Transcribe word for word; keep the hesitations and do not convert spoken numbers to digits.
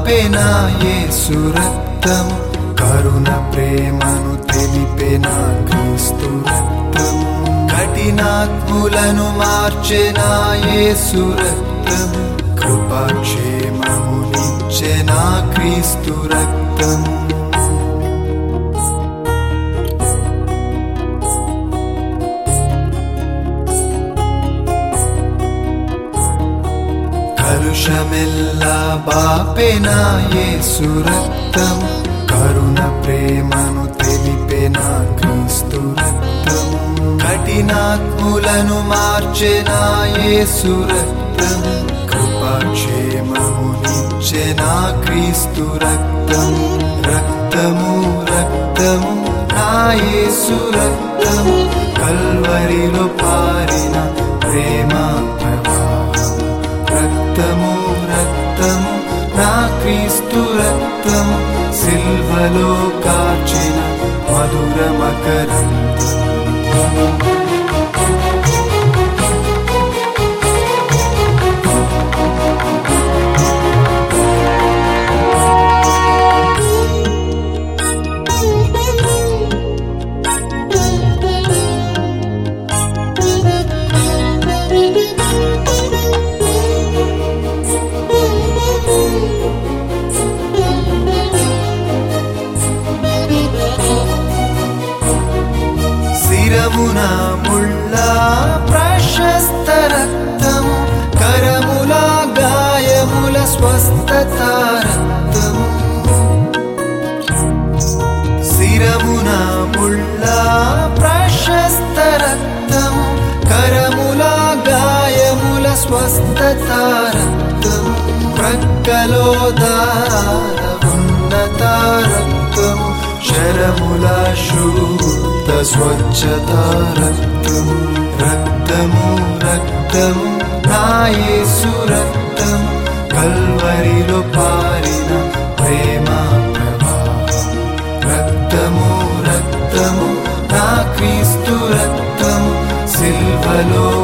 బాపెనా యేసు రక్తము, కరుణ ప్రేమను తెలిపెనా క్రీస్తు రక్తము, కఠినాత్ములను మార్చెనా యేసు రక్తము, కృపాక్షేమమునిచ్చెనా క్రీస్తు రక్తము. కలుషమెల్లా బాపెనా యేసు రక్తము, కరుణ ప్రేమను తెలిపెనా క్రీస్తు రక్తము, కఠినాత్ములను మార్చెనా యేసు రక్తము, కృపాక్షేమమునిచ్చెనా క్రీస్తు రక్తము. రక్తము రక్తము నా యేసు రక్తము, కల్వరిలో పారిన ప్రేమ ప్రవాహము. రక్తము రక్తము నా క్రీస్తు రక్తము, సిల్వలో కార్చిన మధుర మకరందము. శిరమున ముళ్ళ ప్రశస్త రక్తము, కరముల గాయముల స్వస్థత రక్తము. శిరమున ముళ్ళ ప్రశస్త రక్తము, కరముల గాయముల స్వస్థత రక్తము, ప్రక్కలో దార ఉన్నత రక్తము, శరముల శుద్ధ స్వచ్ఛత రక్తము. రక్తము రక్తము నా యేసు రక్తము, కల్వరిలో పారిన ప్రేమ ప్రవాహము. రక్తము రక్తము నా క్రీస్తు రక్తము, సిల్వలో